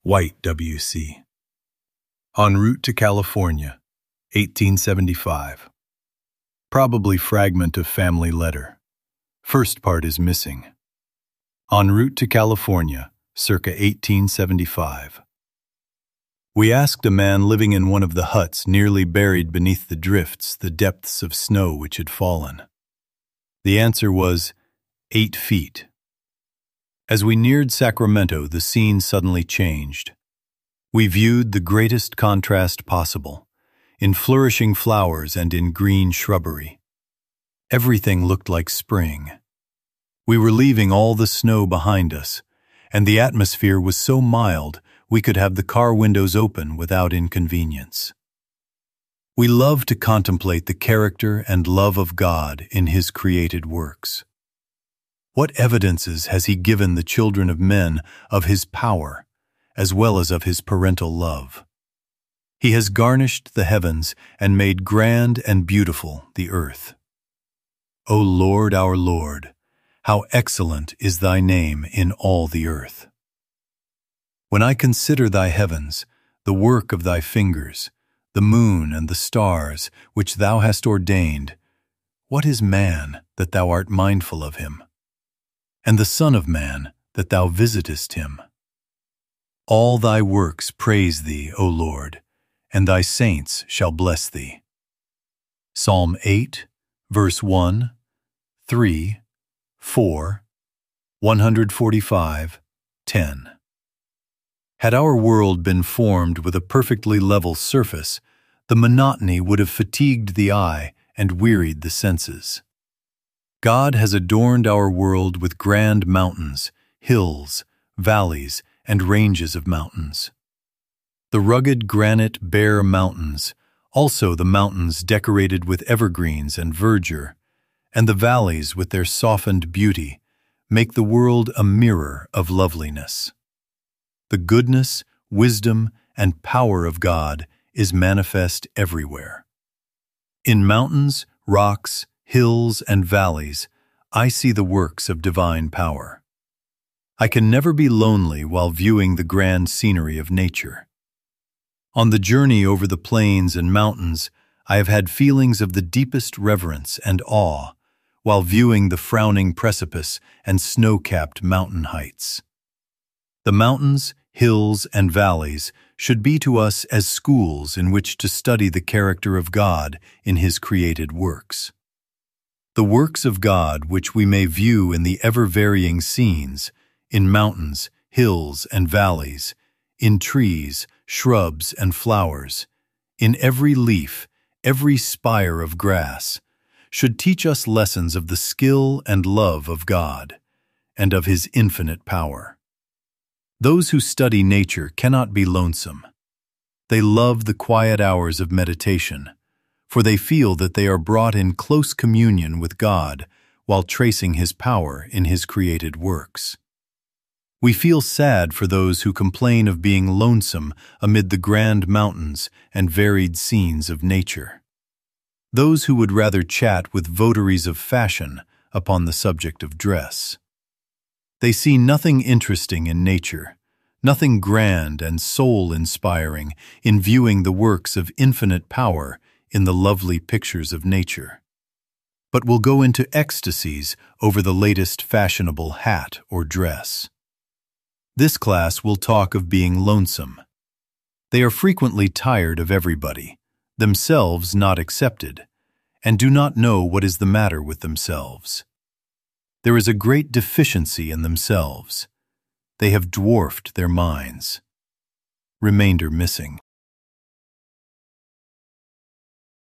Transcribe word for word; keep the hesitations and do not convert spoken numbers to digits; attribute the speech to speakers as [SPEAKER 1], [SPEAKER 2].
[SPEAKER 1] White W C En route to California, eighteen seventy-five. Probably fragment of family letter. First part is missing. En route to California, circa eighteen seventy-five. We asked a man living in one of the huts nearly buried beneath the drifts the depths of snow which had fallen. The answer was eight feet. As we neared Sacramento, the scene suddenly changed. We viewed the greatest contrast possible, in flourishing flowers and in green shrubbery. Everything looked like spring. We were leaving all the snow behind us, and the atmosphere was so mild we could have the car windows open without inconvenience. We love to contemplate the character and love of God in His created works. What evidences has He given the children of men of His power, as well as of His parental love? He has garnished the heavens and made grand and beautiful the earth. O Lord, our Lord, how excellent is Thy name in all the earth. When I consider Thy heavens, the work of Thy fingers, the moon and the stars which Thou hast ordained, what is man that Thou art mindful of him? And the Son of Man that Thou visitest him? All Thy works praise Thee, O Lord, and Thy saints shall bless Thee. Psalm eight, verse one, three, four, one forty-five, ten. Had our world been formed with a perfectly level surface, the monotony would have fatigued the eye and wearied the senses. God has adorned our world with grand mountains, hills, valleys, and ranges of mountains. The rugged granite bare mountains, also the mountains decorated with evergreens and verdure, and the valleys with their softened beauty, make the world a mirror of loveliness. The goodness, wisdom, and power of God is manifest everywhere. In mountains, rocks, hills, and valleys, I see the works of divine power. I can never be lonely while viewing the grand scenery of nature. On the journey over the plains and mountains, I have had feelings of the deepest reverence and awe while viewing the frowning precipice and snow-capped mountain heights. The mountains, hills, and valleys should be to us as schools in which to study the character of God in His created works. The works of God which we may view in the ever-varying scenes, in mountains, hills, and valleys, in trees, shrubs, and flowers, in every leaf, every spire of grass, should teach us lessons of the skill and love of God, and of His infinite power. Those who study nature cannot be lonesome. They love the quiet hours of meditation, for they feel that they are brought in close communion with God while tracing His power in His created works. We feel sad for those who complain of being lonesome amid the grand mountains and varied scenes of nature. Those who would rather chat with votaries of fashion upon the subject of dress. They see nothing interesting in nature, nothing grand and soul-inspiring in viewing the works of infinite power in the lovely pictures of nature, but will go into ecstasies over the latest fashionable hat or dress. This class will talk of being lonesome. They are frequently tired of everybody, themselves not excepted, and do not know what is the matter with themselves. There is a great deficiency in themselves. They have dwarfed their minds. Remainder missing.